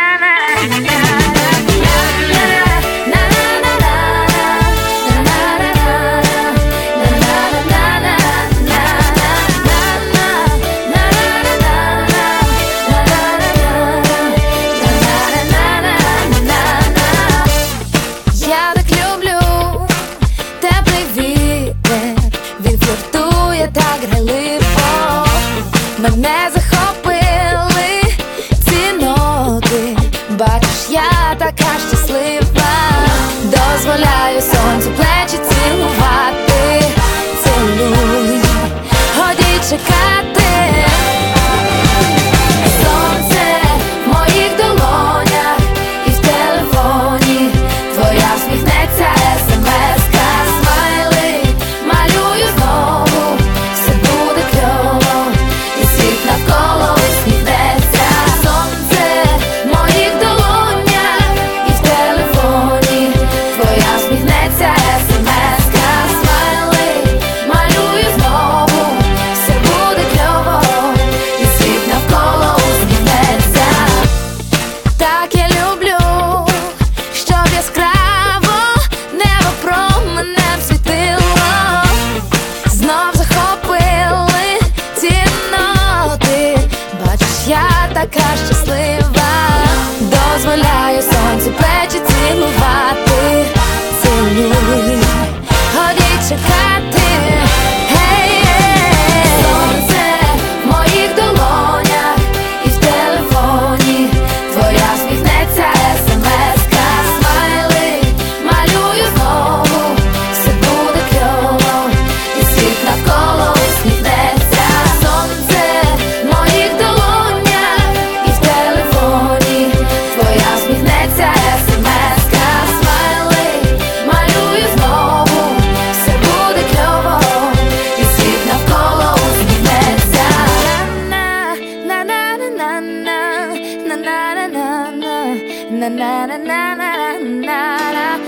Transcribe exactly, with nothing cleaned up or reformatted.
Я так люблю теплий вітер, він фліртує так грайливо. Мене захопили ці ноти, бачиш, я така щаслива. Дозволяю сонцю плечі цілувати. Цілуй, годі чекати. Сонце в моїх долонях і в телефоні. Твоя всміхнеться смс-ка, смайли. Малюю знову, все буде кльово, і світ навколо усміхнеться. Сонце в моїх долонях і в телефоні. Твоя всміхнеться смс-ка, смайли. Малюю знову, все буде кльово, і світ навколо усміхнеться. Так я люблю, щоб яскраво небо променем світило. Знов захопили ці ноти, бачиш, я така щаслива. Дозволяю сонцю плечі цілувати. Цілуй, годі чекати. Гей, гей. Сонце в моїх долонях і в телефоні. Твоя всміхнеться смс-ка, смайли. Малюю знову, все буде кльово, і світ навколо усміхнеться. Сонце в моїх долонях і в телефоні. Твоя всміхнеться смс-ка, смайли. Малюю знову, все буде кльово, і світ навколо усміхнеться. На-на-на-на-на, на-на-на-на-на, на-на-на-на-на-на.